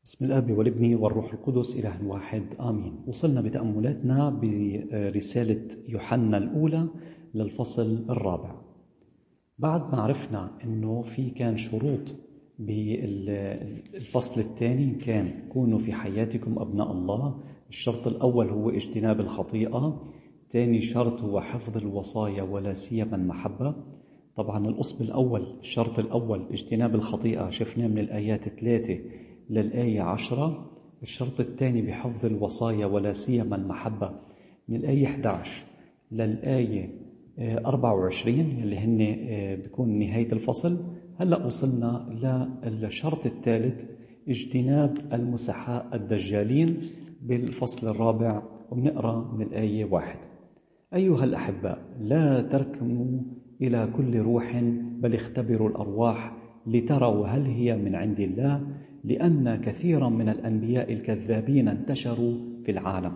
بسم الآب والابن والروح القدس إله واحد آمين. وصلنا بتأملاتنا برسالة يوحنا الأولى للفصل الرابع. بعد ما عرفنا أنه كان شروط بالفصل الثاني، كان كونوا في حياتكم أبناء الله. الشرط الأول هو اجتناب الخطيئة، ثاني شرط هو حفظ الوصايا ولا سيما المحبة. طبعا الشرط الأول اجتناب الخطيئة شفناه من الآيات 3 للآية 10. الشرط الثاني بحفظ الوصايا ولا سيما المحبة من الآية 11 للآية 24 اللي هن بيكون نهاية الفصل. هلأ وصلنا للشرط الثالث اجتناب المسحاء الدجالين بالفصل الرابع، وبنقرأ من الآية 1: أيها الأحباء، لا تركنوا إلى كل روح، بل اختبروا الأرواح لتروا هل هي من عند الله، لأن كثيرا من الأنبياء الكذابين انتشروا في العالم.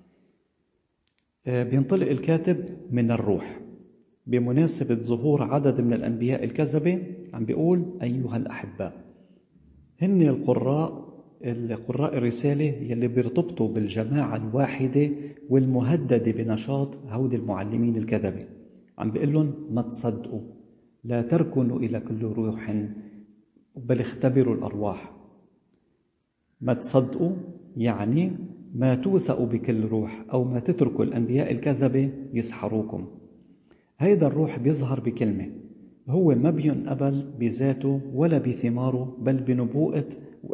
بينطلق الكاتب من الروح بمناسبة ظهور عدد من الأنبياء الكذبة، عم بيقول أيها الأحباء. هن القراء الرسالة يلي بيرتبطوا بالجماعة الواحدة والمهددة بنشاط هود المعلمين الكذبة. عم بيقول لهم ما تصدقوا، لا تركنوا إلى كل روح بل اختبروا الأرواح. ما تصدقوا يعني ما توثقوا بكل روح، أو ما تتركوا الأنبياء الكذبة يسحروكم. هيدا الروح بيظهر بكلمة، هو ما بينقبل بذاته ولا بثماره، بل بنبوءة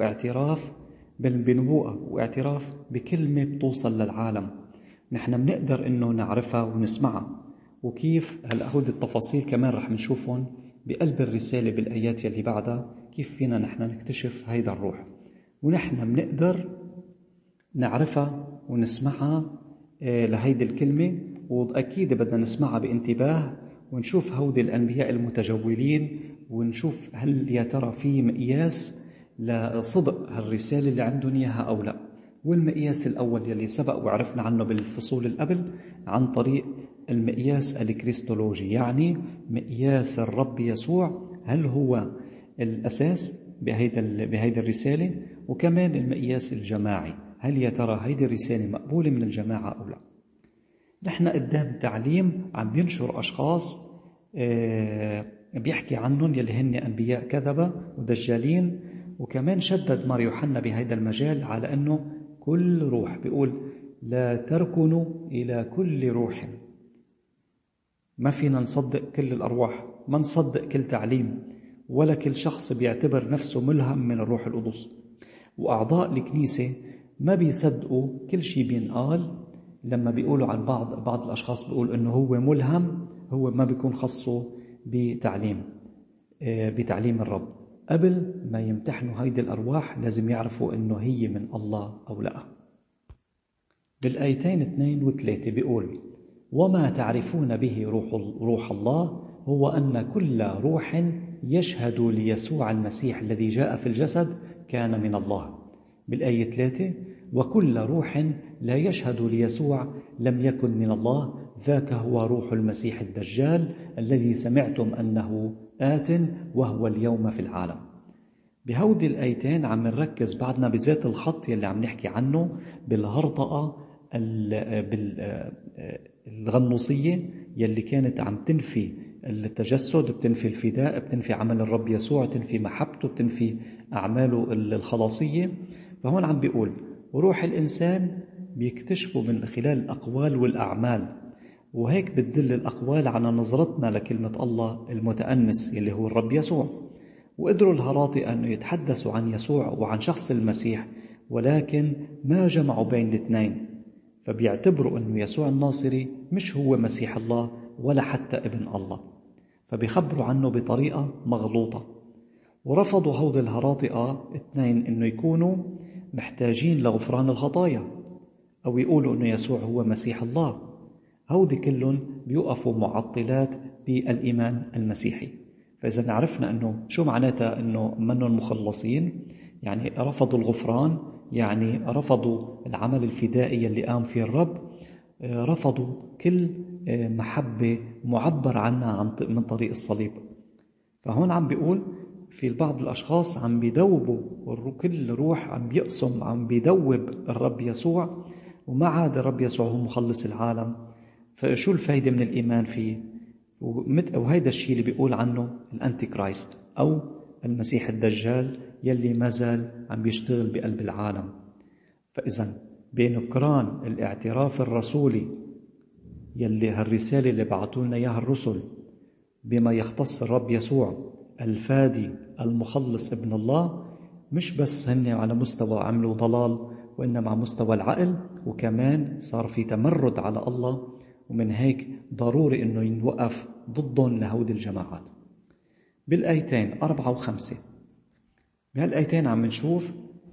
واعتراف بكلمة بتوصل للعالم. نحن بنقدر إنه نعرفها ونسمعها. وكيف هالأهود التفاصيل كمان رح نشوفهم بقلب الرسالة بالآيات يلي بعدها، كيف فينا نحن نكتشف هيدا الروح، ونحن بنقدر نعرفها ونسمعها لهيدي الكلمة. وأكيد بدنا نسمعها بانتباه ونشوف هودي الأنبياء المتجولين، ونشوف هل يا ترى في مقياس لصدق هالرسالة اللي عندهم إياها أو لا. والمقياس الأول يلي سبق وعرفنا عنه بالفصول القبل عن طريق المقياس الكريستولوجي، يعني مقياس الرب يسوع، هل هو الأساس بهيدا الرسالة؟ وكمان المقياس الجماعي، هل يا ترى هيدي الرسالة مقبولة من الجماعة أو لا؟ نحن قدام تعليم عم ينشر أشخاص بيحكي عنهم يلي هن أنبياء كذبة ودجالين. وكمان شدد مار يوحنا بهيدا المجال على أنه كل روح، بيقول لا تركنوا إلى كل روح. ما فينا نصدق كل الأرواح، ما نصدق كل تعليم، ولا كل شخص بيعتبر نفسه ملهم من الروح القدس. وأعضاء الكنيسة ما بيصدقوا كل شيء بينقال. لما بيقولوا عن بعض الأشخاص بيقول إنه هو ملهم، هو ما بيكون خصه بتعليم الرب. قبل ما يمتحنوا هيدي الأرواح لازم يعرفوا إنه هي من الله أو لا. بالآيتين 2 و 3 بيقول: وما تعرفون به روح الله هو أن كل روح يشهد ليسوع المسيح الذي جاء في الجسد كان من الله. بالآية 3: وكل روح لا يشهد ليسوع لم يكن من الله، ذاك هو روح المسيح الدجال الذي سمعتم أنه آت وهو اليوم في العالم. بهودي الآيتين عم نركز بعدنا بذات الخط يلي عم نحكي عنه بالهرطقة الغنوصية يلي كانت عم تنفي التجسد، بتنفي الفداء، بتنفي عمل الرب يسوع، تنفي محبته، بتنفي أعماله الخلاصية. فهون عم بيقول روح الإنسان بيكتشفوا من خلال الأقوال والأعمال، وهيك بتدل الأقوال على نظرتنا لكلمة الله المتأنس اللي هو الرب يسوع. وقدروا الهراطقة أن يتحدثوا عن يسوع وعن شخص المسيح، ولكن ما جمعوا بين الاثنين، فبيعتبروا أنه يسوع الناصري مش هو مسيح الله ولا حتى ابن الله، فبيخبروا عنه بطريقة مغلوطة. ورفضوا هود الهراطقة اثنين أنه يكونوا محتاجين لغفران الخطايا، أو يقولوا أنه يسوع هو مسيح الله. هودي كلهم بيوقفوا معطلات بالإيمان المسيحي. فإذا عرفنا أنه شو معناتها أنه منهم مخلصين، يعني رفضوا الغفران، يعني رفضوا العمل الفدائي اللي قام فيه الرب، رفضوا كل محبة معبر عنها من طريق الصليب. فهون عم بيقول في بعض الأشخاص عم بيدوبوا، كل روح عم بيقسم، عم بيدوب الرب يسوع، وما عاد الرب يسوع هو مخلص العالم. فشو الفايدة من الإيمان فيه؟ وهيدا الشيء اللي بيقول عنه الأنتي كرايست أو المسيح الدجال يلي ما زال عم بيشتغل بقلب العالم. فإذا بنكران الاعتراف الرسولي يلي هالرسالة اللي بعثوا لنا إياها الرسل بما يختص الرب يسوع الفادي المخلص ابن الله، مش بس هن على مستوى عملوا ضلال، وإنما على مستوى العقل، وكمان صار في تمرد على الله. ومن هيك ضروري إنه ينوقف ضدهم لهود الجماعات. بالآيتين 4 و5 بهالآيتين عم نشوف،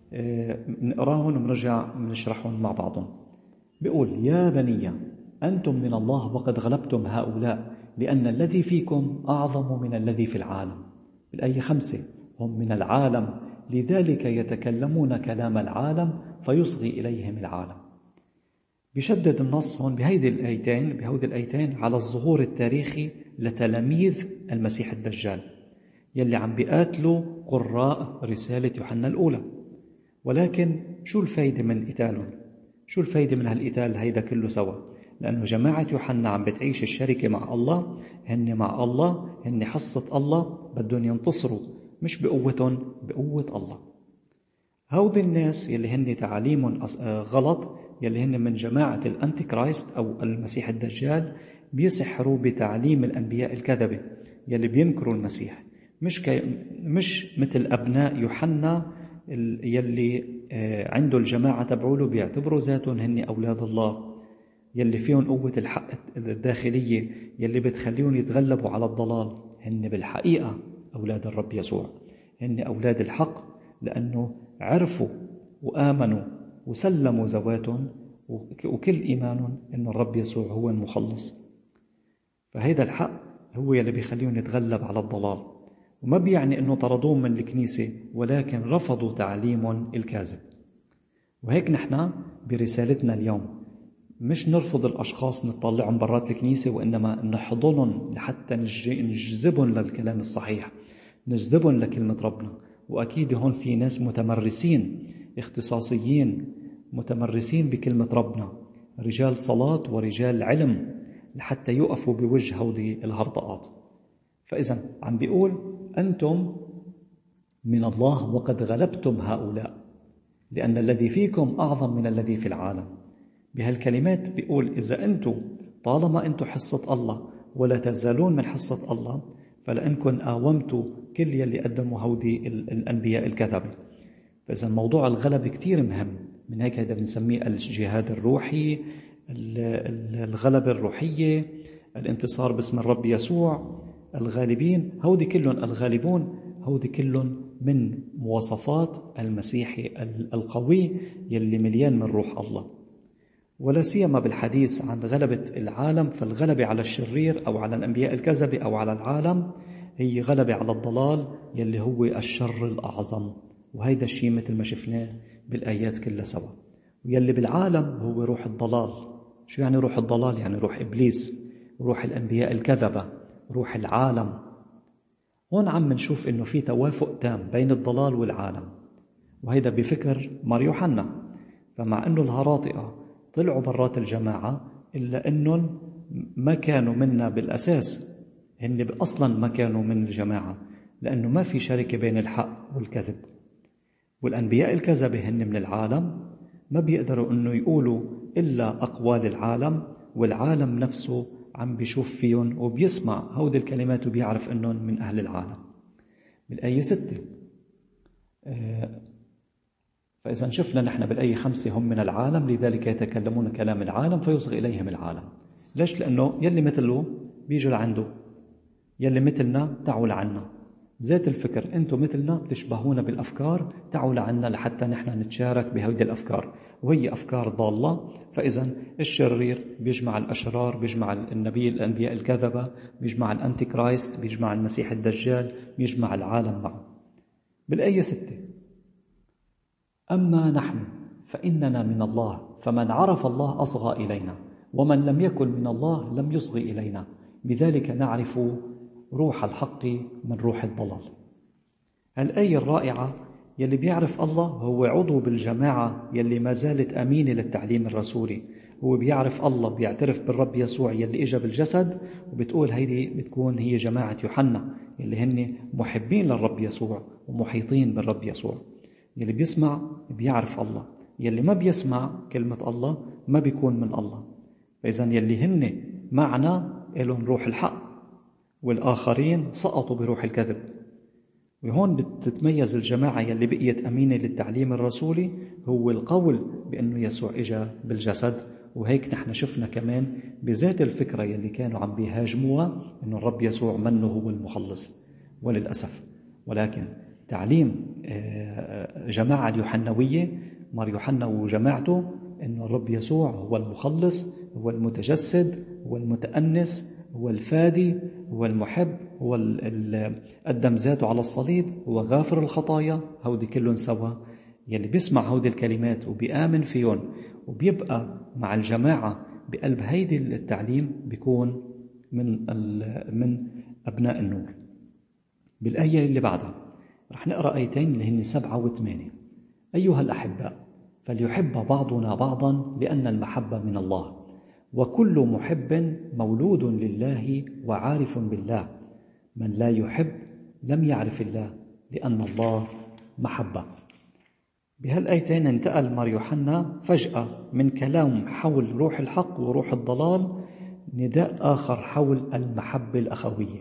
نقراهم ونرجع نشرحهم مع بعضهم. بيقول: يا بني أنتم من الله وقد غلبتم هؤلاء، لأن الذي فيكم أعظم من الذي في العالم. بالآية 5: هم من العالم لذلك يتكلمون كلام العالم فيصغي إليهم العالم. بيشدد النص هون بهودي الآيتين على الظهور التاريخي لتلاميذ المسيح الدجال يلي عم بيقاتلوا قراء رسالة يوحنا الأولى. ولكن شو الفايدة من قتالهم؟ شو الفايدة من هالقتال هيدا كله سوا؟ لأنه جماعة يوحنا عم بتعيش الشركة مع الله، هن مع الله، هن حصة الله، بدهم ينتصروا مش بقوتهم، بقوة الله. هودي الناس يلي هن تعاليمهم غلط، يلي هن من جماعة الأنتي كرايست أو المسيح الدجال، بيسحروا بتعليم الأنبياء الكذبة يلي بينكروا المسيح، مش مثل أبناء يوحنا يلي عنده الجماعة تبعوله بيعتبروا ذاتهم هن أولاد الله، يلي فيهم قوة الحق الداخلية يلي بتخليهم يتغلبوا على الضلال. هن بالحقيقة أولاد الرب يسوع، هن أولاد الحق، لأنه عرفوا وآمنوا وسلموا ذواتهم وكل إيمانهم أن الرب يسوع هو المخلص. فهيدا الحق هو يلي بيخليهم يتغلب على الضلال. وما بيعني أنه طردوهم من الكنيسة، ولكن رفضوا تعليمهم الكاذب. وهيك نحن برسالتنا اليوم مش نرفض الأشخاص نطلعهم برات الكنيسة، وإنما نحضنهم لحتى نجذبهم للكلام الصحيح، نجذبهم لكلمة ربنا. وأكيد هون في ناس متمرسين اختصاصيين متمرسين بكلمة ربنا، رجال صلاة ورجال علم، لحتى يقفوا بوجه هودي الهرطقات. فإذا عم بيقول: أنتم من الله وقد غلبتم هؤلاء، لأن الذي فيكم أعظم من الذي في العالم. بهالكلمات بيقول: إذا أنتم طالما أنتم حصة الله ولا تزالون من حصة الله، فلأنكم آومتوا كل يلي قدموا هودي الأنبياء الكذبة. فإذا موضوع الغلب كتير مهم، من هيك هذا بنسميه الجهاد الروحي، الغلبة الروحية، الانتصار باسم الرب يسوع، الغالبين. هودي كلهم الغالبون، هودي كلهم من مواصفات المسيحي القوي يلي مليان من روح الله. ولا سيما بالحديث عن غلبة العالم، فالغلبة على الشرير أو على الأنبياء الكذبة أو على العالم هي غلبة على الضلال يلي هو الشر الأعظم. وهيدا الشيء مثل ما شفناه بالآيات كلها سوا. ويلي بالعالم هو روح الضلال. شو يعني روح الضلال؟ يعني روح إبليس، روح الأنبياء الكذبة، روح العالم. هون عم نشوف إنه في توافق تام بين الضلال والعالم، وهيدا بفكر مار يوحنا. فمع إنه الهراطقة طلعوا برات الجماعة، إلا إنهم ما كانوا منا بالأساس، هن أصلا ما كانوا من الجماعة، لأنه ما في شركة بين الحق والكذب. والأنبياء الكذبة هن من العالم، ما بيقدروا إنه يقولوا إلا أقوال العالم، والعالم نفسه عم بيشوف فيهم وبيسمع هود الكلمات وبيعرف إنهم من أهل العالم. بالآية 6 فإذا شفنا نحن بالآية 5: هم من العالم لذلك يتكلمون كلام العالم فيصغي إليهم العالم. ليش؟ لأنه يلي مثله بيجوا لعنده، يلي مثلنا تعوا لعنا. ذات الفكر، أنتم مثلنا بتشبهونا بالأفكار، تعوا لعنا لحتى نحن نتشارك بهذه الأفكار، وهي أفكار ضالة. فإذا الشرير بيجمع الأشرار، بيجمع الأنبياء الكذبة، بيجمع الأنتي كرايست، بيجمع المسيح الدجال، بيجمع العالم معه. بالآية 6: أما نحن فإننا من الله، فمن عرف الله أصغى إلينا، ومن لم يكن من الله لم يصغي إلينا، بذلك نعرف روح الحق من روح الضلال. هالآية الرائعة يلي بيعرف الله هو عضو بالجماعة يلي ما زالت أمينة للتعليم الرسولي. هو بيعرف الله، بيعترف بالرب يسوع يلي إجا بالجسد، وبتقول هيدي بتكون هي جماعة يوحنا يلي هن محبين للرب يسوع ومحيطين بالرب يسوع. يلي بيسمع بيعرف الله، يلي ما بيسمع كلمة الله ما بيكون من الله. فإذا يلي هن معنا إلهم روح الحق، والآخرين سقطوا بروح الكذب. وهون بتتميز الجماعة يلي بقيت أمينة للتعليم الرسولي، هو القول بأنه يسوع إجا بالجسد. وهيك نحن شفنا كمان بذات الفكرة يلي كانوا عم بيهاجموها أنه الرب يسوع منه هو المخلص، وللأسف. ولكن تعليم جماعة اليوحنوية، مار يوحنا وجماعته، أنه الرب يسوع هو المخلص، هو المتجسد، هو المتأنس، هو الفادي، هو المحب، هو قدم ذاته على الصليب، هو غافر الخطايا. هودي كلهم سوا يلي بيسمع هودي الكلمات وبيآمن فيهم وبيبقى مع الجماعة بقلب هيدي التعليم، بيكون من أبناء النور. بالآية اللي بعدها رح نقرأ آيتين اللي هن 7 و8. أيها الأحباء، فليحب بعضنا بعضا لأن المحبة من الله، وكل محب مولود لله وعارف بالله. من لا يحب لم يعرف الله، لأن الله محبة. بهالآيتين انتقل مار يوحنا فجأة من كلام حول روح الحق وروح الضلال نداء آخر حول المحبة الأخوية.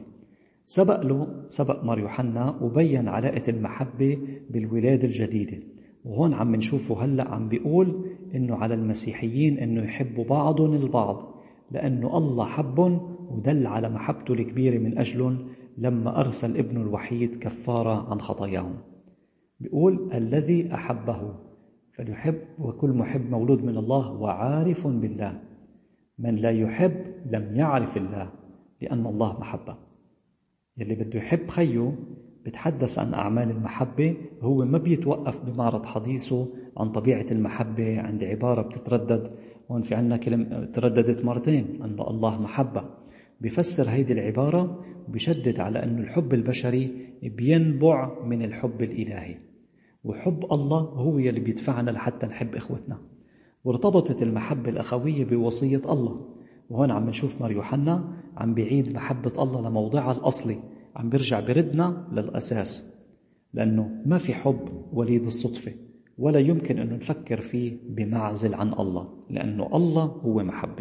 سبق مار يوحنا وبين علاقة المحبة بالولادة الجديدة، وهون عم نشوفه هلأ عم بيقول إنه على المسيحيين إنه يحبوا بعضهم البعض، لأنه الله حبهم ودل على محبته الكبيرة من أجلهم لما أرسل ابنه الوحيد كفارة عن خطاياهم. بيقول الذي أحبه فليحب، وكل محب مولود من الله وعارف بالله. من لا يحب لم يعرف الله، لأن الله محبة. يلي بده يحب خيه بتحدث عن أعمال المحبة، هو ما بيتوقف بمعرض حديثه عن طبيعة المحبة عند عبارة بتتردد. هون في عنا كلمة ترددت مرتين، أن الله محبة. بيفسر هيدي العبارة وبيشدد على أن الحب البشري بينبع من الحب الإلهي، وحب الله هو يلي بيدفعنا لحتى نحب إخوتنا. وارتبطت المحبة الأخوية بوصية الله، وهون عم نشوف مار يوحنا عم بيعيد محبة الله لموضعها الأصلي، عم بيرجع بردنا للأساس، لأنه ما في حب وليد الصدفة، ولا يمكن أن نفكر فيه بمعزل عن الله، لأنه الله هو محبة.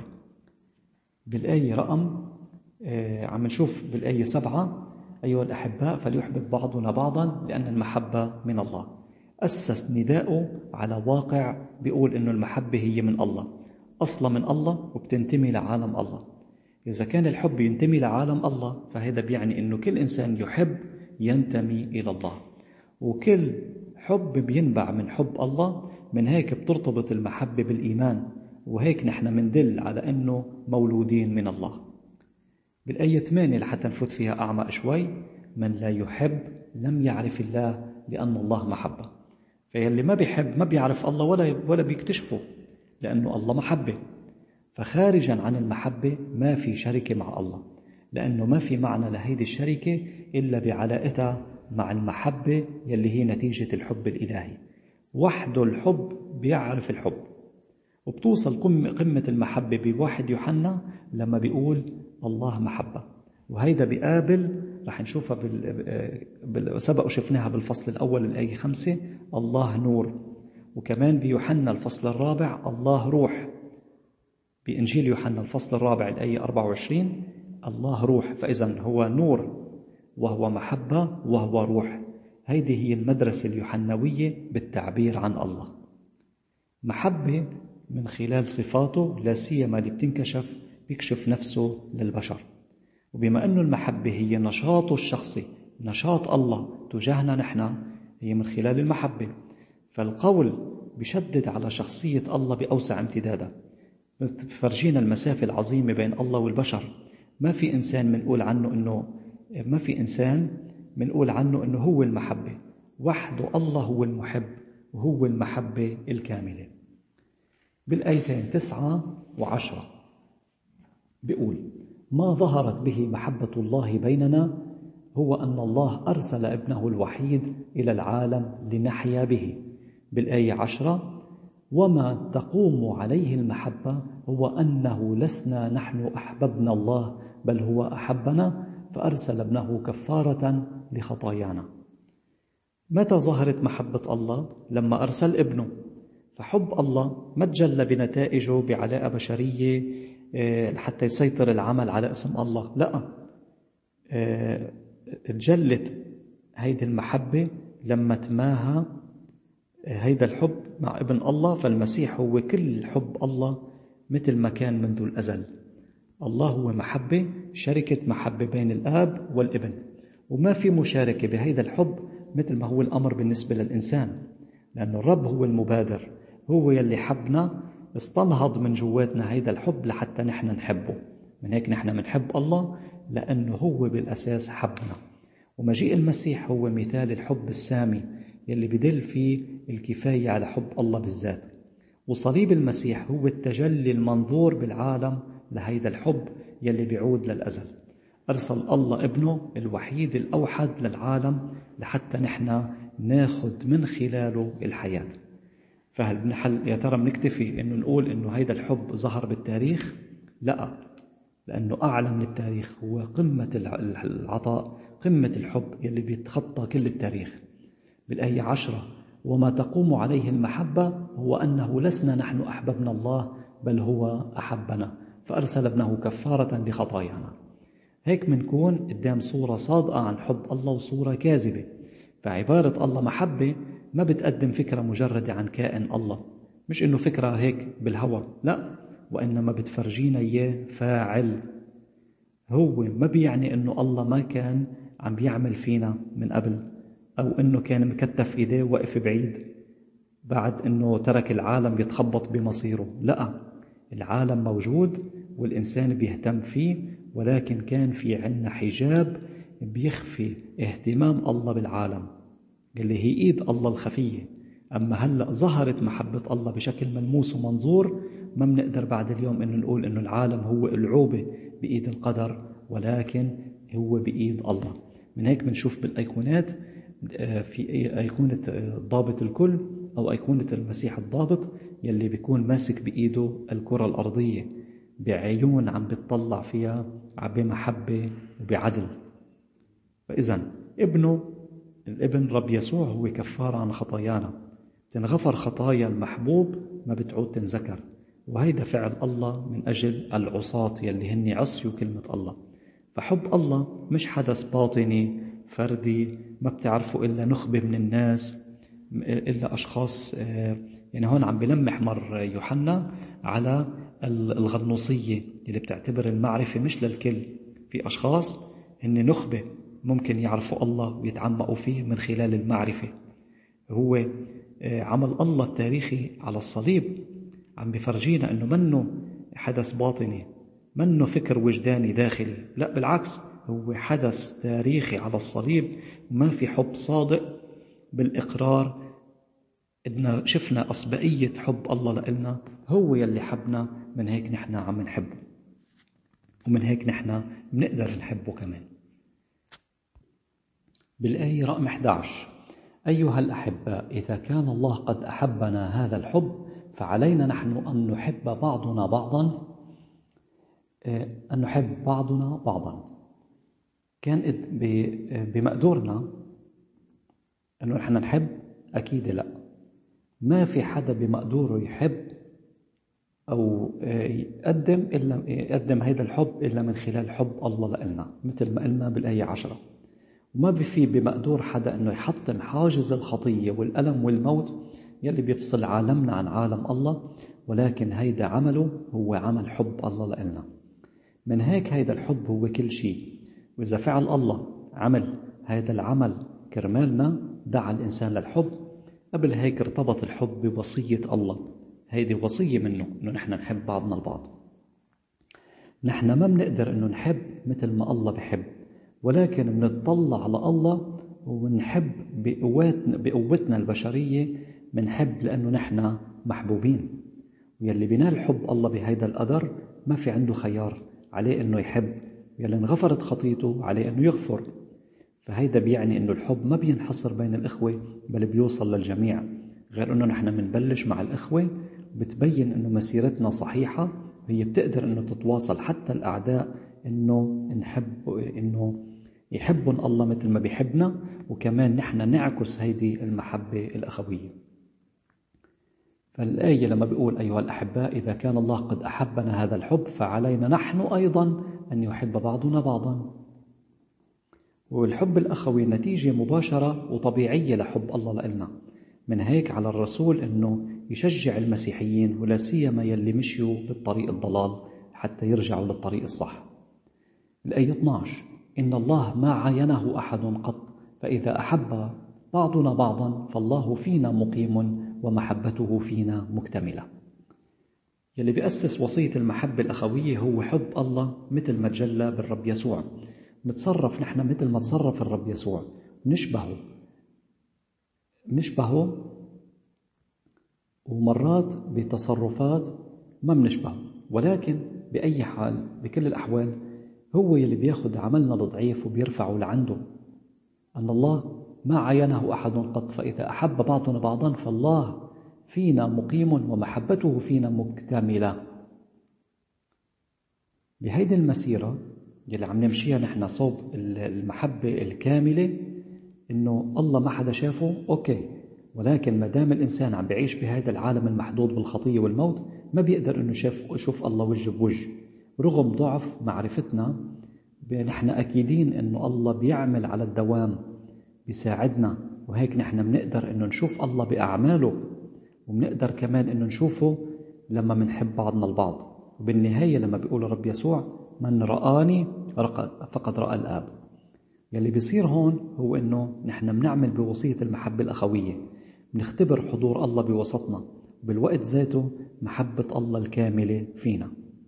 بالآية رقم عم نشوف بالآية 7: أيها الأحباء، فليحبب بعضنا بعضا لأن المحبة من الله. أسس نداءه على واقع بيقول إنه المحبة هي من الله، أصلا من الله وبتنتمي لعالم الله. إذا كان الحب ينتمي لعالم الله، فهذا بيعني إنه كل إنسان يحب ينتمي إلى الله، وكل حب بينبع من حب الله. من هيك بترتبط المحبة بالإيمان، وهيك نحن مندل على أنه مولودين من الله. بالآية 8 لحتى نفوت فيها أعمق شوي: من لا يحب لم يعرف الله، لأن الله محبة. فيلي ما بيحب ما بيعرف الله ولا بيكتشفه، لأنه الله محبة. فخارجا عن المحبة ما في شركة مع الله، لأنه ما في معنى لهيدي الشركة إلا بعلاقتها مع المحبة يلي هي نتيجة الحب الإلهي. وحده الحب بيعرف الحب، وبتوصل قمة المحبة بواحد يوحنا لما بيقول الله محبة. وهيدا بيقابل رح نشوفها سبق وشفناها بالفصل الأول الآية 5: الله نور. وكمان بيوحنا الفصل الرابع الله روح. بإنجيل يوحنا الفصل الرابع الآية 24: الله روح. فإذا هو نور وهو محبة وهو روح. هيدي هي المدرسة اليوحنوية بالتعبير عن الله. محبة من خلال صفاته، لا سيما اللي بتنكشف بيكشف نفسه للبشر. وبما أنه المحبة هي نشاطه الشخصي، نشاط الله تجاهنا نحن، هي من خلال المحبة. فالقول بيشدد على شخصية الله بأوسع امتدادها، بتفرجينا المسافة العظيمة بين الله والبشر. ما في إنسان منقول عنه إنه هو المحبة. وحده الله هو المحب وهو المحبة الكاملة. بالآيتين 9 و10 بيقول: ما ظهرت به محبة الله بيننا هو أن الله أرسل ابنه الوحيد إلى العالم لنحيا به. بالآية 10: وما تقوم عليه المحبة هو أنه لسنا نحن أحببنا الله بل هو أحبنا فأرسل ابنه كفارة لخطايانا. متى ظهرت محبة الله؟ لما أرسل ابنه. فحب الله ما تجلى بنتائجه بعلاقة بشرية حتى يسيطر العمل على اسم الله، لا، تجلت هيدي المحبة لما تماهى هيدا الحب مع ابن الله. فالمسيح هو كل حب الله مثل ما كان منذ الأزل. الله هو محبة، شركة محبة بين الآب والابن، وما في مشاركة بهيدا الحب مثل ما هو الأمر بالنسبة للإنسان، لأن الرب هو المبادر، هو يلي حبنا، استنهض من جواتنا هيدا الحب لحتى نحن نحبه. من هيك نحن منحب الله لأنه هو بالأساس حبنا. ومجيء المسيح هو مثال الحب السامي يلي بدل فيه الكفاية على حب الله بالذات. وصليب المسيح هو التجلي المنظور بالعالم لهيدا الحب يلي بيعود للأزل. أرسل الله ابنه الوحيد الأوحد للعالم لحتى نحن ناخد من خلاله الحياة. فهل بنحل يا ترى بنكتفي إنه نقول إنه هيدا الحب ظهر بالتاريخ؟ لا، لأنه أعلى من التاريخ، هو قمة العطاء، قمة الحب يلي بيتخطى كل التاريخ. بالآية 10: وما تقوم عليه المحبة هو أنه لسنا نحن أحببنا الله بل هو أحبنا فأرسل ابنه كفارة لخطايانا. هيك منكون قدام صورة صادقة عن حب الله وصورة كاذبة. فعبارة الله محبة ما بتقدم فكرة مجردة عن كائن الله، مش إنه فكرة هيك بالهوى، لا، وإنما بتفرجينا إياه فاعل. هو ما بيعني إنه الله ما كان عم بيعمل فينا من قبل، أو إنه كان مكتف إيديه وقف بعيد بعد إنه ترك العالم يتخبط بمصيره. لا، العالم موجود والإنسان بيهتم فيه، ولكن كان في عنا حجاب بيخفي اهتمام الله بالعالم اللي هي إيد الله الخفية. أما هلأ ظهرت محبة الله بشكل ملموس ومنظور، ما بنقدر بعد اليوم إنه نقول إنه العالم هو ألعوبة بإيد القدر، ولكن هو بإيد الله. من هيك بنشوف بالأيقونات، في أيقونة ضابط الكل أو أيقونة المسيح الضابط يلي بيكون ماسك بإيده الكرة الأرضية بعيون عم بتطلع فيها بمحبة وبعدل. فإذن الابن رب يسوع هو كفارة عن خطايانا، تنغفر خطايا المحبوب ما بتعود تنذكر. وهيدا فعل الله من أجل العصاة يلي هني عصيوا كلمة الله. فحب الله مش حدث باطني فردي ما بتعرفوا إلا نخبة من الناس، إلا أشخاص. يعني هون عم بلمح مر يوحنا على الغنوصية اللي بتعتبر المعرفة مش للكل. في أشخاص هن نخبة ممكن يعرفوا الله ويتعمقوا فيه من خلال المعرفة. هو عمل الله التاريخي على الصليب عم بفرجينا أنه منه حدث باطني، منه فكر وجداني داخلي، لا بالعكس، هو حدث تاريخي على الصليب. وما في حب صادق بالإقرار إن شفنا أصبعية حب الله لإلنا، هو يلي حبنا. من هيك نحن عم نحبه، ومن هيك نحن بنقدر نحبه كمان. بالآية رقم 11: أيها الأحباء، إذا كان الله قد أحبنا هذا الحب فعلينا نحن أن نحب بعضنا بعضا. كان بمقدورنا أنه نحن نحب؟ أكيد لا، ما في حدا بمقدوره يحب أو يقدم هذا الحب إلا من خلال حب الله لنا، مثل ما قلنا بالآية 10. وما في بمقدور حدا أنه يحطم حاجز الخطية والألم والموت يلي بيفصل عالمنا عن عالم الله، ولكن هيدا عمله هو عمل حب الله لنا. من هيك هيدا الحب هو كل شيء. وإذا فعل الله عمل هيدا العمل كرمالنا، دعا الإنسان للحب. قبل هيك ارتبط الحب بوصية الله، هيدي وصية منه أنه نحن نحب بعضنا البعض. نحن ما بنقدر أنه نحب مثل ما الله بحب، ولكن بنتطلع على الله ونحب بقوتنا البشرية، منحب لأنه نحن محبوبين. ويلي بينال حب الله بهيدا القدر ما في عنده خيار، عليه أنه يحب. يلي انغفرت خطيته عليه أنه يغفر. فهيدا بيعني إنه الحب ما بينحصر بين الإخوة بل بيوصل للجميع. غير إنه نحن منبلش مع الإخوة بتبين إنه مسيرتنا صحيحة، وهي بتقدر إنه تتواصل حتى الأعداء إنه إنه يحبون الله مثل ما بيحبنا، وكمان نحن نعكس هيدي المحبة الأخوية. فالآية لما بيقول أيها الأحباء إذا كان الله قد أحبنا هذا الحب فعلينا نحن أيضا أن يحب بعضنا بعضا. والحب الأخوي نتيجة مباشرة وطبيعية لحب الله لنا. من هيك على الرسول أنه يشجع المسيحيين ولا سيما يلي مشيوا بالطريق الضلال حتى يرجعوا للطريق الصح. الآية 12 إن الله ما عاينه أحد قط فإذا أحب بعضنا بعضا فالله فينا مقيم ومحبته فينا مكتملة. يلي بيأسس وصية المحبة الأخوية هو حب الله مثل ما تجلى بالرب يسوع. نتصرف نحن مثل ما تصرف الرب يسوع، نشبهه ومرات بتصرفات ما بنشبهه، ولكن بأي حال بكل الأحوال هو يلي بياخد عملنا الضعيف وبيرفعه لعنده. أن الله ما عاينه أحد قط فإذا أحب بعضنا بعضا فالله فينا مقيم ومحبته فينا مكتملة. بهيدي المسيرة يلي عم نمشيها نحن صوب المحبة الكاملة، إنه الله ما حدا شافه أوكي، ولكن ما دام الإنسان عم بيعيش بهذا العالم المحدود بالخطية والموت ما بيقدر إنه يشوف الله وجه بوجه. رغم ضعف معرفتنا نحن أكيدين إنه الله بيعمل على الدوام بيساعدنا، وهيك نحن بنقدر إنه نشوف الله بأعماله، وبنقدر كمان إنه نشوفه لما منحب بعضنا البعض. وبالنهاية لما بيقول الرب يسوع من رآني فقد رأى الآب. يلي بيصير هون هو إنه نحن بنعمل بوصية المحبة الأخوية، بنختبر حضور الله بوسطنا وبالوقت ذاته محبة الله الكاملة فينا.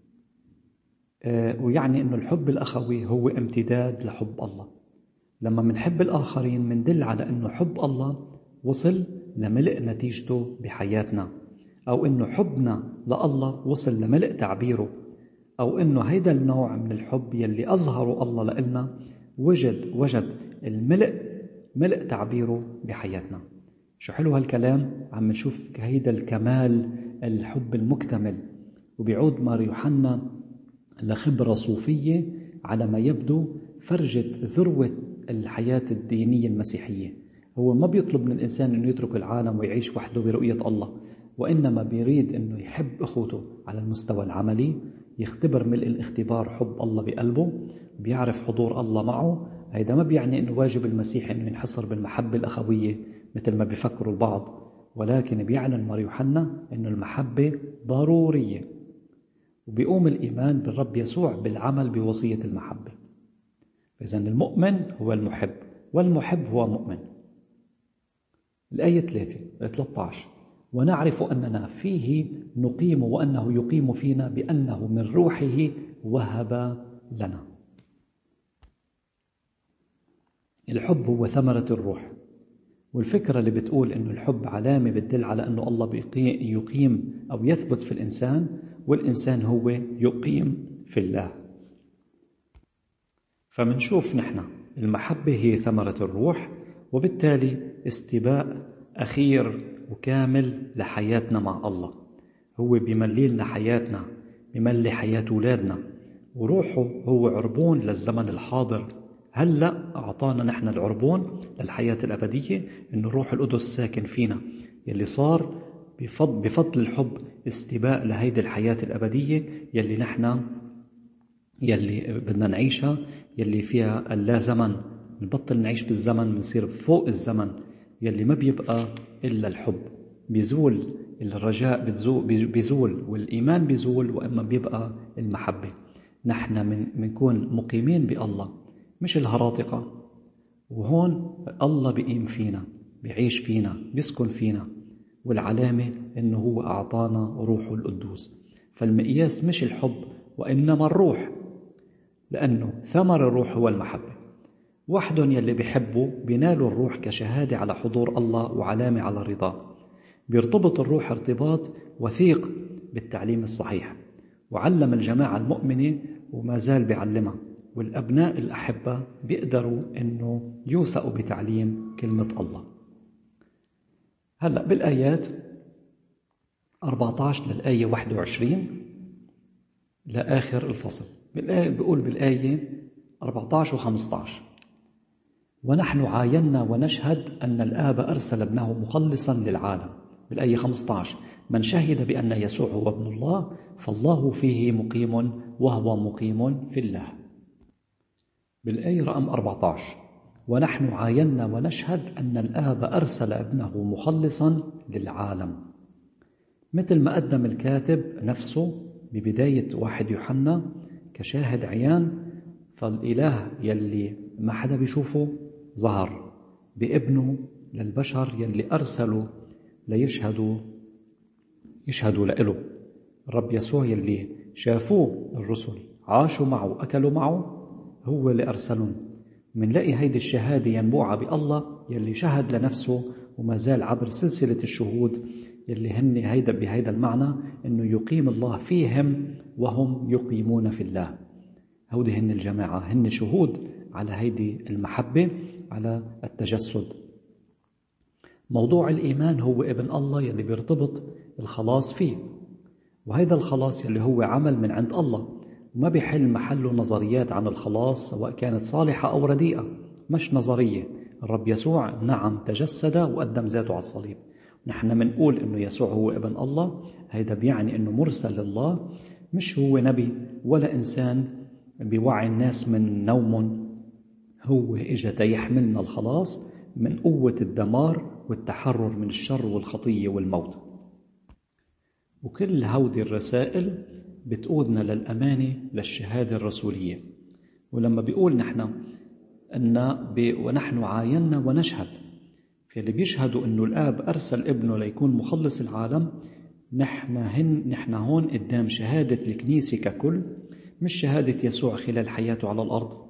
ويعني إنه الحب الأخوي هو امتداد لحب الله. لما منحب الآخرين مندل على إنه حب الله وصل لملء نتيجته بحياتنا، أو إنه حبنا لله وصل لملء تعبيره، أو إنه هيدا النوع من الحب يلي أظهره الله لنا وجد ملء تعبيره بحياتنا. شو حلو هالكلام، عم نشوف هيدا الكمال الحب المكتمل. وبيعود مار يوحنا لخبرة صوفية على ما يبدو فرجت ذروة الحياة الدينية المسيحية. هو ما بيطلب من الإنسان أنه يترك العالم ويعيش وحده برؤية الله، وإنما بيريد أنه يحب أخوته على المستوى العملي، يختبر ملء الاختبار حب الله بقلبه، بيعرف حضور الله معه. هيدا ما بيعني أنه واجب المسيح أنه ينحصر بالمحبة الأخوية مثل ما بيفكروا البعض، ولكن بيعلن مار يوحنا أنه المحبة ضرورية، وبيقوم الإيمان بالرب يسوع بالعمل بوصية المحبة. إذن المؤمن هو المحب والمحب هو مؤمن. الآية 13 ونعرف أننا فيه نقيم وأنه يقيم فينا بأنه من روحه وهب لنا. الحب هو ثمرة الروح، والفكرة اللي بتقول أنه الحب علامة بتدل على أنه الله يقيم أو يثبت في الإنسان، والإنسان هو يقيم في الله. فمنشوف نحن المحبة هي ثمرة الروح، وبالتالي استباء أخير وكامل لحياتنا مع الله. هو بيملي لنا حياتنا، بيملي حياة أولادنا، وروحه هو عربون للزمن الحاضر. هلأ أعطانا نحن العربون للحياة الأبدية، إن الروح القدس ساكن فينا، يلي صار بفضل الحب استباء لهيدي الحياة الأبدية يلي بدنا نعيشها، يلي فيها اللا زمن. نبطل نعيش بالزمن، بنصير فوق الزمن يلي ما بيبقى إلا الحب. بيزول الرجاء، بيزول والإيمان بيزول، وإما بيبقى المحبة. نحن منكون مقيمين بالله مش الهراطقة، وهون الله بيقيم فينا، بيعيش فينا، بيسكن فينا، والعلامة إنه هو أعطانا روحه القدوس. فالمقياس مش الحب وإنما الروح، لأنه ثمر الروح هو المحبة. وحدهم يلي بيحبوا بينالوا الروح كشهادة على حضور الله وعلامة على رضاه. بيرتبط الروح ارتباط وثيق بالتعليم الصحيح، وعلم الجماعة المؤمنة وما زال بيعلمها، والأبناء الأحبة بيقدروا أنه يوثقوا بتعليم كلمة الله. هلأ بالآيات 14 للآية 21 لآخر الفصل بيقول بالآية 14 و15: ونحن عاينا ونشهد أن الآب أرسل ابنه مخلصا للعالم. بالآية 15: من شهد بأن يسوع هو ابن الله فالله فيه مقيم وهو مقيم في الله. بالآية رقم 14: ونحن عاينا ونشهد أن الآب أرسل ابنه مخلصا للعالم. مثل ما قدم الكاتب نفسه ببداية 1 يوحنا كشاهد عيان، فالإله يلي ما حدا بيشوفه ظهر بابنه للبشر يلي أرسلوا ليشهدوا له. الرب يسوع يلي شافوه الرسل عاشوا معه أكلوا معه هو اللي أرسلهم. منلاقي هيدي الشهادة ينبوعة بالله يلي شهد لنفسه وما زال عبر سلسلة الشهود يلي هن بهيدا المعنى إنه يقيم الله فيهم وهم يقيمون في الله. هودي هن الجماعة، هن شهود على هيدي المحبة، على التجسد. موضوع الإيمان هو ابن الله يلي بيرتبط الخلاص فيه، وهيدا الخلاص يلي هو عمل من عند الله، وما بيحل محله نظريات عن الخلاص سواء كانت صالحة أو رديئة. مش نظرية. الرب يسوع نعم تجسد وقدم ذاته على الصليب. نحن منقول إنه يسوع هو ابن الله، هيدا بيعني إنه مرسل لله، مش هو نبي ولا إنسان بيوعي الناس من نوم. هو إجا تيحملنا الخلاص من قوة الدمار والتحرر من الشر والخطية والموت. وكل هودي الرسائل بتقودنا للأمانة للشهادة الرسولية. ولما بيقول نحن ونحن عاينا ونشهد، فاللي بيشهدوا إنه الآب أرسل ابنه ليكون مخلص العالم، نحن هون قدام شهادة الكنيسة ككل، مش شهادة يسوع خلال حياته على الأرض،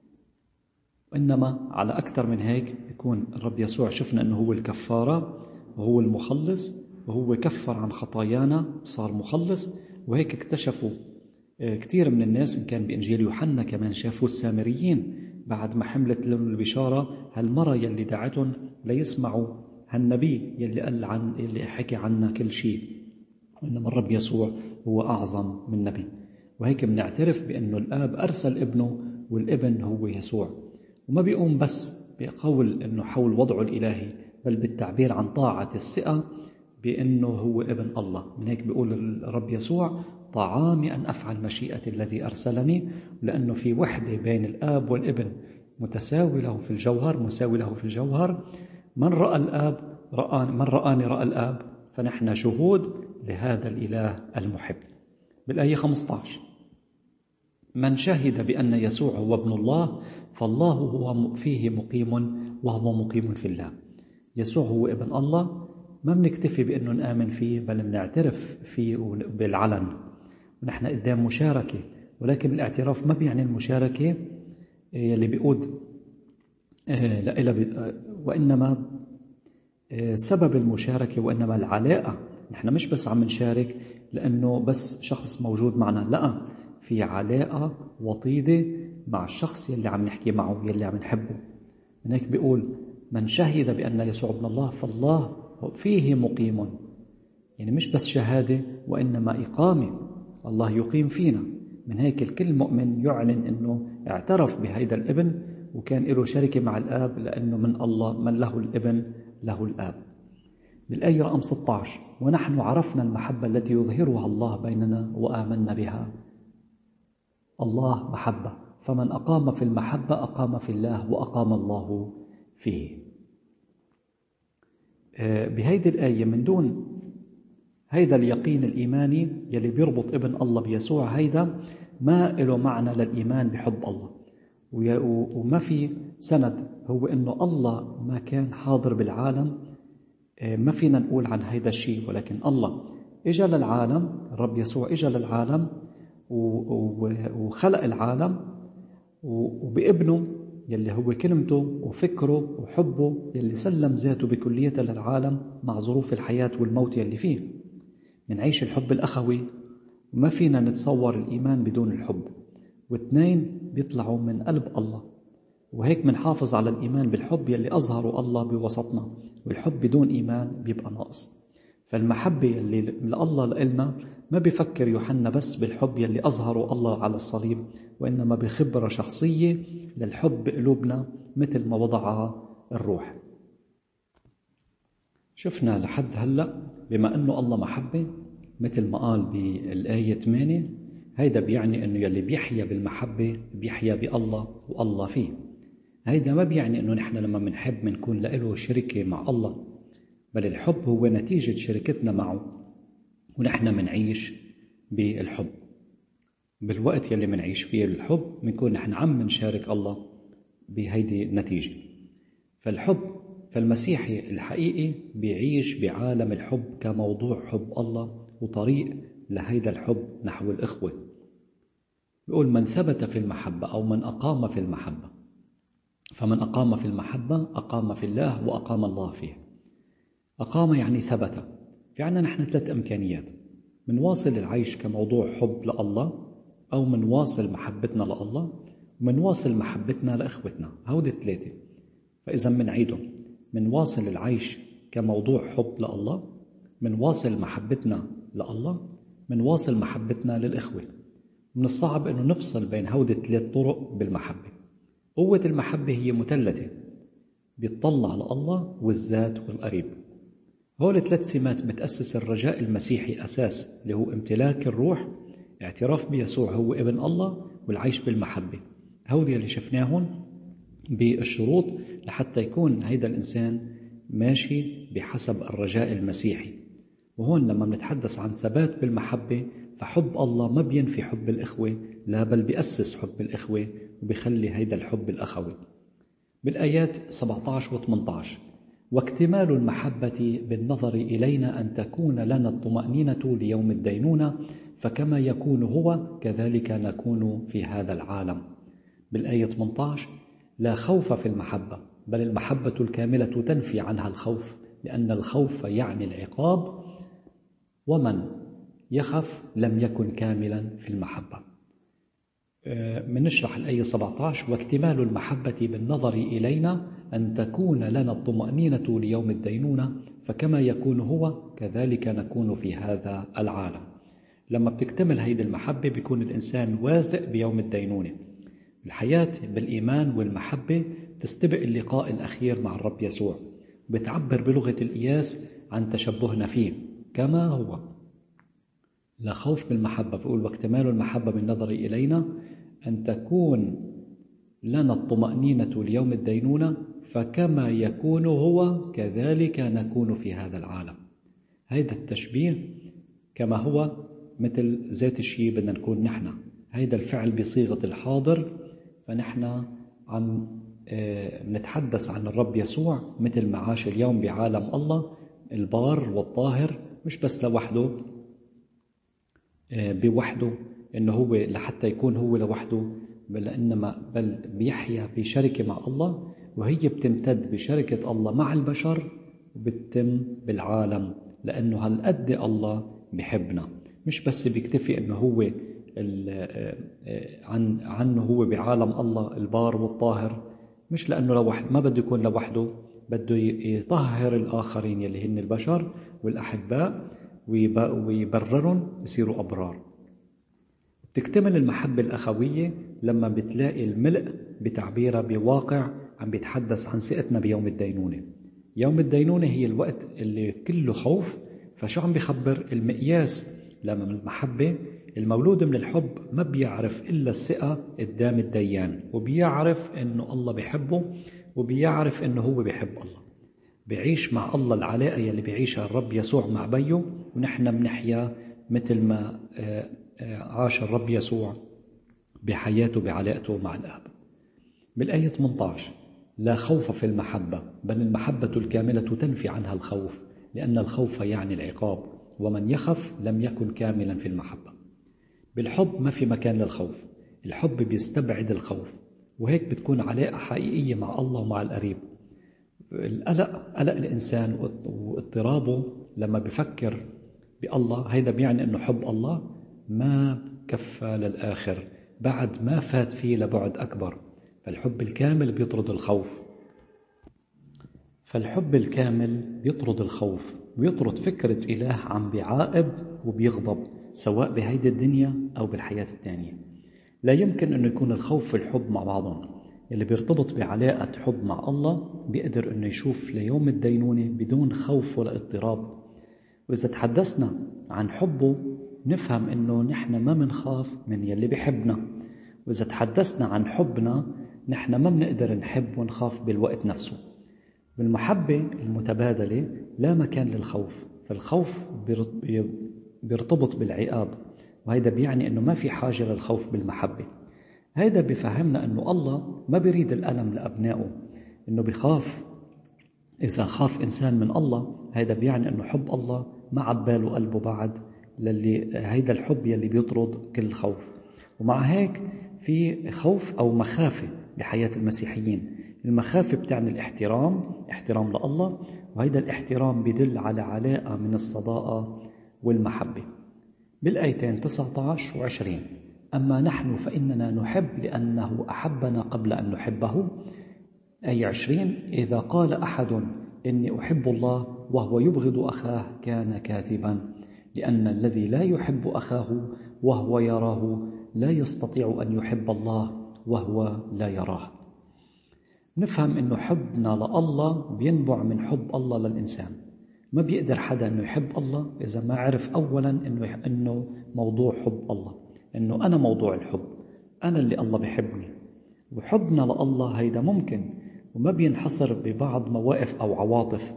وإنما على أكثر من هيك. يكون الرب يسوع شفنا أنه هو الكفارة وهو المخلص، وهو كفر عن خطايانا صار مخلص. وهيك اكتشفوا كثير من الناس، إن كان بإنجيل يوحنا كمان شافوا السامريين بعد ما حملت لهم البشارة هالمرة يلي دعتهم ليسمعوا هالنبي يلي حكي عنا كل شيء، إنما الرب يسوع هو أعظم من نبي. وهيك بنعترف بأنه الآب أرسل ابنه والابن هو يسوع، وما بيقوم بس بقول أنه حول وضعه الإلهي، بل بالتعبير عن طاعة الثقة بأنه هو ابن الله. من هيك بيقول الرب يسوع: طعامي أن أفعل مشيئة الذي أرسلني، لأنه في وحدة بين الآب والابن مساوي له في الجوهر. من رآني رأى الآب، فنحن شهود لهذا الإله المحب. بالآية 15: من شهد بأن يسوع هو ابن الله فالله هو فيه مقيم وهو مقيم في الله. يسوع هو ابن الله، ما بنكتفي بأنه نآمن فيه، بل بنعترف فيه بالعلن. ونحن قدام مشاركة، ولكن الاعتراف ما بيعني المشاركة اللي بيقود وإنما سبب المشاركة، وإنما العلاقة. نحن مش بس عم نشارك لأنه بس شخص موجود معنا، لا، في علاقة وطيدة مع الشخص يلي عم نحكي معه، يلي عم نحبه. من هيك بيقول: من شهد بأن يسوع ابن الله فالله فيه مقيم. يعني مش بس شهادة وإنما إقامة، الله يقيم فينا. من هيك الكل مؤمن يعلن أنه اعترف بهيدا الابن وكان له شركة مع الآب، لأنه من الله، من له الابن له الآب. بالآية رقم 16: ونحن عرفنا المحبة التي يظهرها الله بيننا وآمنا بها. الله محبة، فمن أقام في المحبة أقام في الله وأقام الله فيه. بهيدي الآية من دون هيدا اليقين الإيماني يلي بيربط ابن الله بيسوع، هيدا ما له معنى للإيمان بحب الله. وما في سند هو إنه الله ما كان حاضر بالعالم. ما فينا نقول عن هيدا الشيء، ولكن الله إجا للعالم، الرب يسوع إجا للعالم وخلق العالم، وبابنه يلي هو كلمته وفكره وحبه يلي سلم ذاته بكليته للعالم مع ظروف الحياة والموت يلي فيه. منعيش الحب الأخوي، وما فينا نتصور الإيمان بدون الحب. واثنين بيطلعوا من قلب الله. وهيك منحافظ على الإيمان بالحب يلي أظهره الله بوسطنا، والحب بدون إيمان بيبقى ناقص. فالمحبة يلي لله لإلنا ما بيفكر يوحنا بس بالحب يلي أظهره الله على الصليب، وإنما بخبرة شخصية للحب بقلوبنا مثل ما وضعها الروح. شفنا لحد هلأ بما أنه الله محبة مثل ما قال بالآية 8، هيدا بيعني أنه يلي بيحيا بالمحبة بيحيا بالله والله فيه. هيدا ما بيعني أنه نحن لما منحب منكون له شركة مع الله، بل الحب هو نتيجة شركتنا معه، ونحن منعيش بالحب. بالوقت يلي منعيش فيه الحب منكون نحن عم نشارك الله بهيدي النتيجة. فالمسيحي الحقيقي بيعيش بعالم الحب كموضوع حب الله وطريق لهيدا الحب نحو الإخوة. بيقول من ثبت في المحبة أو من أقام في المحبة، فمن أقام في المحبة أقام في الله وأقام الله فيه. أقام يعني ثبت. في عنا نحن 3 إمكانيات: منواصل العيش كموضوع حب لله، أو منواصل محبتنا لله، ومنواصل محبتنا لإخوتنا. هودي 3. فإذا منعيدهم: منواصل العيش كموضوع حب لله، منواصل محبتنا لله، منواصل محبتنا للإخوة. من الصعب أنه نفصل بين هودي 3 طرق بالمحبة. قوة المحبة هي مثلثة، بيطلع لله والذات والقريب. هول 3 سمات بتأسس الرجاء المسيحي أساس، اللي هو امتلاك الروح، اعتراف بيسوع هو ابن الله، والعيش بالمحبة. هودي اللي شفناهم بالشروط لحتى يكون هيدا الإنسان ماشي بحسب الرجاء المسيحي. وهون لما بنتحدث عن ثبات بالمحبة، فحب الله ما بينفي حب الإخوة، لا بل بيأسس حب الإخوة وبيخلي هيدا الحب الأخوي. بالآيات 17 و 18: واكتمال المحبة بالنظر إلينا أن تكون لنا الطمأنينة ليوم الدينونة، فكما يكون هو كذلك نكون في هذا العالم. بالآية 18: لا خوف في المحبة، بل المحبة الكاملة تنفي عنها الخوف، لأن الخوف يعني العقاب، ومن يخف لم يكن كاملا في المحبة. منشرح الآية 17: واكتمال المحبة بالنظر إلينا أن تكون لنا الطمأنينة ليوم الدينونة، فكما يكون هو كذلك نكون في هذا العالم. لما بتكتمل هيدي المحبة بيكون الإنسان واثق بيوم الدينونة. الحياة بالإيمان والمحبة تستبق اللقاء الأخير مع الرب يسوع، بتعبر بلغة القياس عن تشبهنا فيه كما هو. لا خوف بالمحبة، بيقول واكتمال المحبة بالنظر إلينا أن تكون لنا الطمأنينة ليوم الدينونة، فكما يكون هو كذلك نكون في هذا العالم. هيدا التشبيه كما هو مثل ذات الشيء بدنا نكون نحن. هيدا الفعل بصيغة الحاضر، فنحن عم نتحدث عن الرب يسوع مثل ما عاش اليوم بعالم الله البار والطاهر، مش بس لوحده بوحده إنه هو لحتى يكون هو لوحده، بل بيحيا بشركة مع الله، وهي بتمتد بشركة الله مع البشر وبتتم بالعالم، لأنه هالقد الله بحبنا. مش بس بيكتفي إنه هو عنه هو بعالم الله البار والطاهر، مش لأنه لوحده، ما بده يكون لوحده، بده يطهر الآخرين يلي هن البشر والأحباء ويبررهم يصيروا أبرار. تكتمل المحبة الأخوية لما بتلاقي الملء بتعبيرها بواقع عم بيتحدث عن ثقتنا بيوم الدينونة. يوم الدينونة هي الوقت اللي كله خوف، فشو عم بيخبر المقياس لما المحبة؟ المولود من الحب ما بيعرف إلا الثقة قدام الديان، وبيعرف إنه الله بيحبه، وبيعرف إنه هو بيحب الله. بيعيش مع الله العلاقة يلي بيعيشها الرب يسوع مع بيه، ونحن بنحيا مثل ما عاش الرب يسوع بحياته بعلاقته مع الآب. بالآية 18: لا خوف في المحبة، بل المحبة الكاملة تنفي عنها الخوف، لأن الخوف يعني العقاب، ومن يخف لم يكن كاملا في المحبة. بالحب ما في مكان للخوف، الحب بيستبعد الخوف، وهيك بتكون علاقة حقيقية مع الله ومع القريب. قلق الإنسان واضطرابه لما بفكر بالله، هيدا بيعني أنه حب الله ما كفى للآخر، بعد ما فات فيه لبعد أكبر. فالحب الكامل بيطرد الخوف، بيطرد فكرة إله عم بيعاقب وبيغضب، سواء بهيدي الدنيا أو بالحياة التانية. لا يمكن أن يكون الخوف والحب مع بعضهم. اللي بيرتبط بعلاقة حب مع الله بيقدر أنه يشوف ليوم الدينونة بدون خوف ولا اضطراب. وإذا تحدثنا عن حبه نفهم أنه نحن ما منخاف من يلي بيحبنا، وإذا تحدثنا عن حبنا نحن ما بنقدر نحب ونخاف بالوقت نفسه. بالمحبة المتبادلة لا مكان للخوف، فالخوف بيرتبط بالعقاب، وهذا بيعني أنه ما في حاجة للخوف بالمحبة. هذا بيفهمنا أنه الله ما بيريد الألم لأبنائه، أنه بيخاف. إذا خاف إنسان من الله هذا بيعني أنه حب الله ما عباله قلبه بعد هيدا الحب يلي بيطرد كل خوف. ومع هيك في خوف أو مخافة بحياة المسيحيين. المخافة بتعني احترام لله، وهيدا الاحترام بيدل على علاقة من الصداقة والمحبة. بالآيتين 19 و20: أما نحن فإننا نحب لأنه أحبنا قبل أن نحبه. آية 20: إذا قال أحد إني أحب الله وهو يبغض أخاه كان كاذبا، لأن الذي لا يحب أخاه وهو يراه لا يستطيع أن يحب الله وهو لا يراه. نفهم إنه حبنا لله بينبع من حب الله للإنسان. ما بيقدر حدا إنه يحب الله إذا ما عرف أولا إنه موضوع حب الله، إنه أنا موضوع الحب، أنا اللي الله بيحبني. وحبنا لله هيدا ممكن وما بينحصر ببعض مواقف أو عواطف.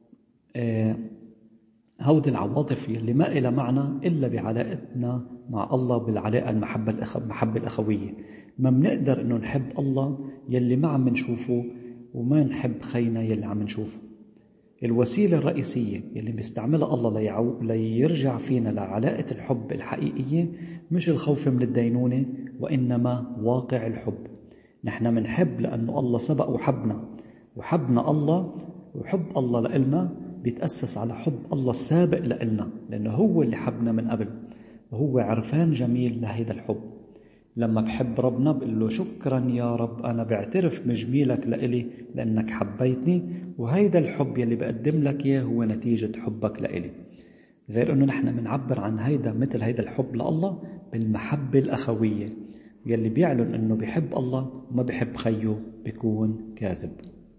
هودي العواطف اللي ما إلها معنى إلا بعلاقتنا مع الله، بالعلاقة المحبة الأخوية. ما بنقدر إنه نحب الله يلي ما عم نشوفه، وما نحب خينا يلي عم نشوفه. الوسيلة الرئيسية يلي بيستعملها الله ليرجع فينا لعلاقة الحب الحقيقية مش الخوف من الدينونة، وإنما واقع الحب. نحن منحب لأنه الله سبق وحبنا الله، وحب الله لإلنا بيتأسس على حب الله السابق لإلنا، لأنه هو اللي حبنا من قبل، وهو عرفان جميل لهذا الحب. لما بحب ربنا بقول له شكرا يا رب، أنا بعترف بجميلك لإلي لأنك حبيتني، وهيدا الحب يلي بقدم لك إياه هو نتيجة حبك لإلي. غير أنه نحن منعبر عن مثل هيدا الحب لله بالمحبة الأخوية، يلي بيعلن أنه بيحب الله وما بيحب خيه بيكون كاذب.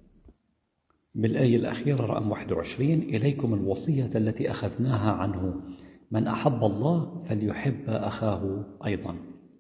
بالآية الأخيرة رقم 21: إليكم الوصية التي أخذناها عنه، من أحب الله فليحب أخاه أيضا.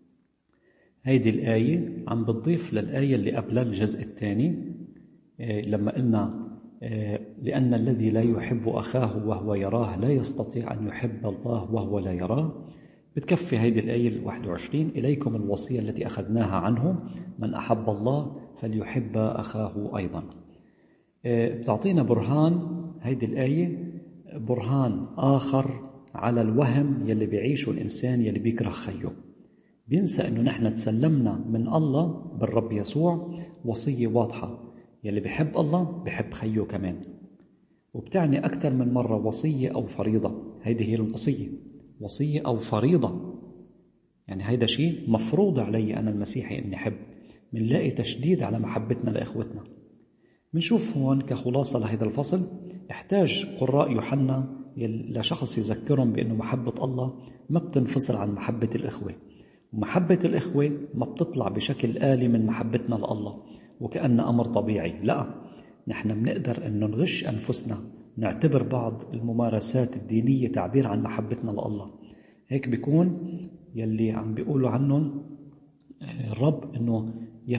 هيدي الآية عم بتضيف للآية اللي قبلها الجزء الثاني، لما قلنا لأن الذي لا يحب أخاه وهو يراه لا يستطيع أن يحب الله وهو لا يراه. بتكفي هيدي الآية 21: إليكم الوصية التي أخذناها عنه، من أحب الله فليحب أخاه أيضا. بتعطينا برهان هيدي الآية، برهان آخر على الوهم يلي بيعيشه الإنسان يلي بيكره خيه. بينسى أنه نحن تسلمنا من الله بالرب يسوع وصية واضحة، يلي بيحب الله بيحب خيه كمان. وبتعني أكثر من مرة وصية أو فريضة. هيدي هي الوصية، وصية أو فريضة، يعني هيدا شيء مفروض علي أنا المسيحي أني أحب. منلاقي تشديد على محبتنا لإخوتنا. منشوف هون كخلاصة لهذا الفصل، احتاج قراء يوحنا لشخص يذكرهم بأنه محبة الله ما بتنفصل عن محبة الإخوة، ومحبة الإخوة ما بتطلع بشكل آلي من محبتنا لله وكأن أمر طبيعي. لا، نحن بنقدر أنه نغش أنفسنا، نعتبر بعض الممارسات الدينية تعبير عن محبتنا لله. هيك بيكون يلي عم بيقولوا عنهم الرب أنه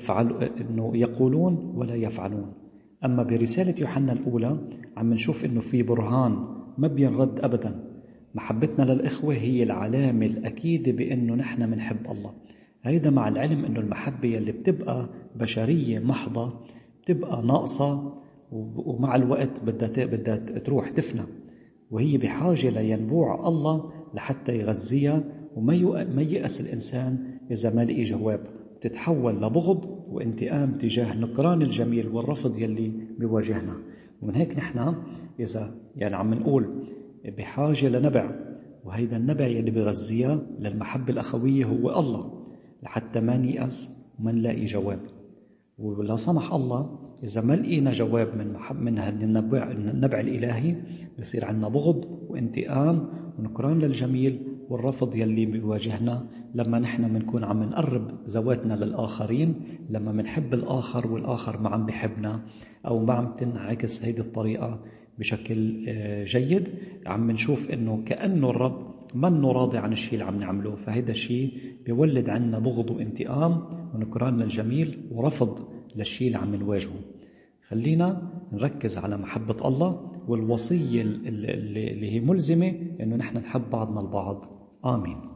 يقولون ولا يفعلون. أما برسالة يوحنا الأولى عم نشوف أنه في برهان ما بينرد أبدا. محبتنا للإخوة هي العلامة الأكيدة بأنه نحن منحب الله. هيدا مع العلم أنه المحبة اللي بتبقى بشرية محضة بتبقى ناقصة، ومع الوقت بدها تروح تفنى، وهي بحاجة لينبوع الله لحتى يغذيها. وما ييأس الإنسان إذا ما لقي جواب، تتحول لبغض وانتقام تجاه نكران الجميل والرفض يلي بيواجهنا. ومن هيك نحن إذا عم نقول بحاجة لنبع، وهيدا النبع يلي بيغذيها للمحبة الأخوية هو الله، لحتى ما نيأس وما نلاقي جواب. ولا سمح الله إذا ما لقينا جواب من النبع الإلهي، بصير عندنا بغض وانتقام ونكران للجميل والرفض يلي بيواجهنا لما نحن منكون عم نقرب ذواتنا للآخرين، لما منحب الآخر والآخر ما عم بيحبنا، أو ما عم تنعكس هيدي الطريقة بشكل جيد. عم نشوف إنه كأنه الرب منه راضي عن الشيء اللي عم نعمله، فهيدا الشيء بيولد عنا بغض وانتقام ونكران للجميل ورفض للشيء اللي عم نواجهه. خلينا نركز على محبة الله والوصية اللي هي ملزمة إنه نحن نحب بعضنا البعض. آمين.